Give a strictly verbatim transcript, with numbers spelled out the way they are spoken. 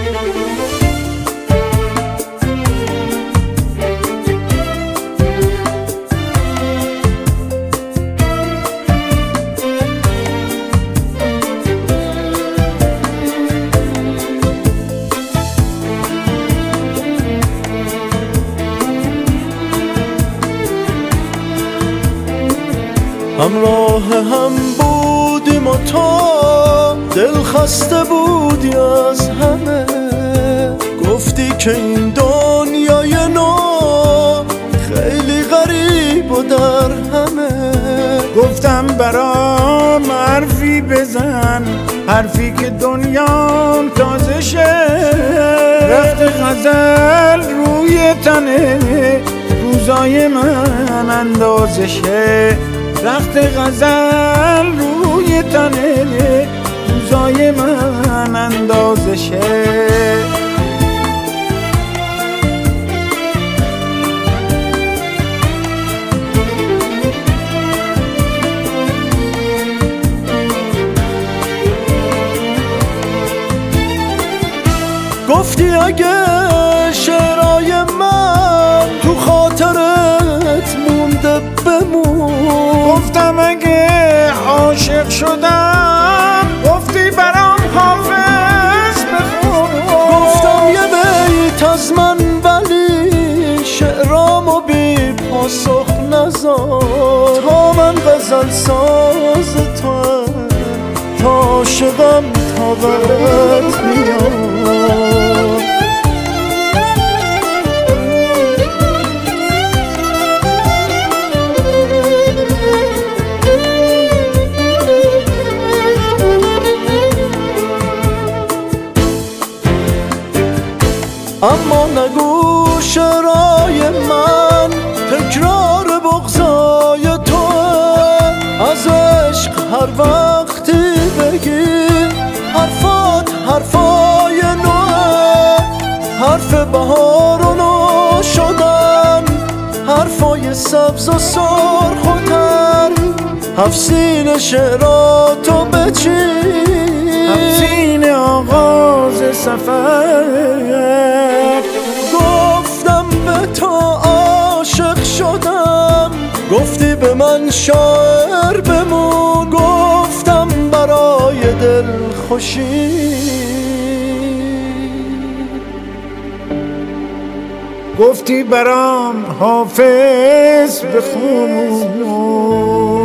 همراه هم بودیم و تو دل خسته بودی از همه، گفتی که این دنیای نو خیلی غریب و در همه. گفتم برام حرفی بزن، حرفی که دنیام تازه شه. رخت غزل روی تنه روزای من اندازه شه. رخت غزل روی تنه روزای من اندازه شه. گفتی اگه شعرهای من تو خاطرت مونده بمون. گفتم اگه عاشق شدم گفتی برام حافظ بخون. گفتم یه بیت از من ولی شعرامو بی پاسخ نذار. تا من غزل ساز توام، تا عاشقم تا برات میاد. اما نگو شعرهای من تکرار بغضای توه. از عشق هر وقتی بگی حرفات حرفای نوه. حرف بهارونو شدن حرفای سبز و سرخ و تر. هفسین شعراتو بچین، هفسین آغاز سفر. گفتم به تو عاشق شدم، گفتی به من شاعر بمون. گفتم برای دل خوشی، گفتی برام حافظ بخون.